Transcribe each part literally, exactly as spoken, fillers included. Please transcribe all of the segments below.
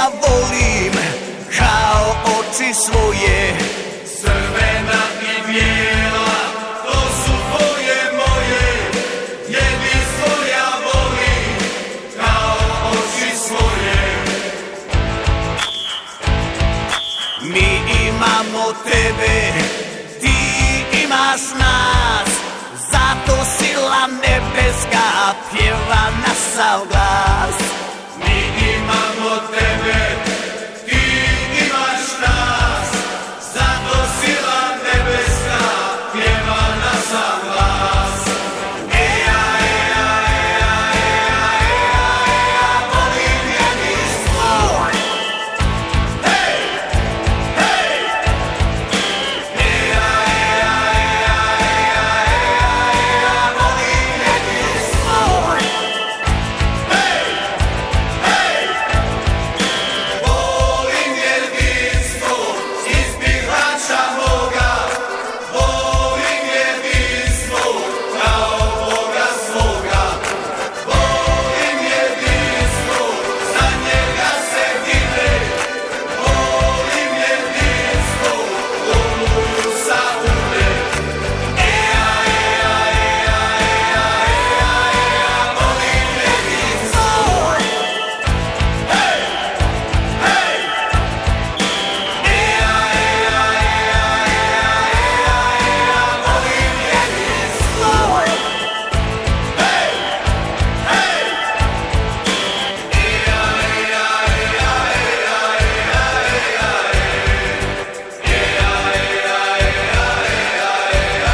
ja volim kao oči svoje. Crvena i bijela, to su tvoje moje, jedinstvo ja volim kao oči svoje. Mi imamo tebe, ti imaš nas, zato sila nebeska pjeva na sav glas. Mi imamo tebe, ti imaš nas, zato sila nebeska pjeva na sav glas. Eja, eja, eja, eja, eja, eja, volim jedinstvo. Hej, hej! Eja, eja, eja, eja, eja, eja, volim jedinstvo. Hej, hej! Volim jedinstvo iz birača moga, volim jedinstvo kao Boga svoga. Volim jedinstvo, za njega se gine, volim jedinstvo, oluju sa ume. Eja, eja, eja, eja, eja, eja, volim jedinstvo. Hej, hej! Eja, eja, eja, eja, eja, eja, volim jedinstvo. Hej, hej! Eja, eja, eja, eja, eja, eja, eja, eja, eja, eja, eja,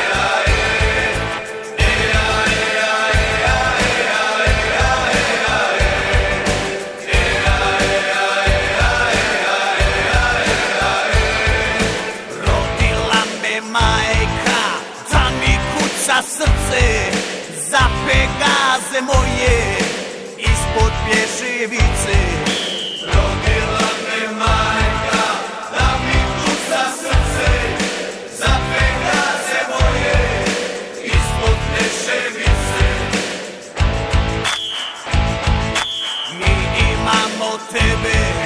Rodila me majka, da mi kuca srce, za Pegaze moje, ispod pješevice. Rodila me majka, da mi kuca srce, za Pegaze moje, ispod Plješevice. Mi imamo tebe,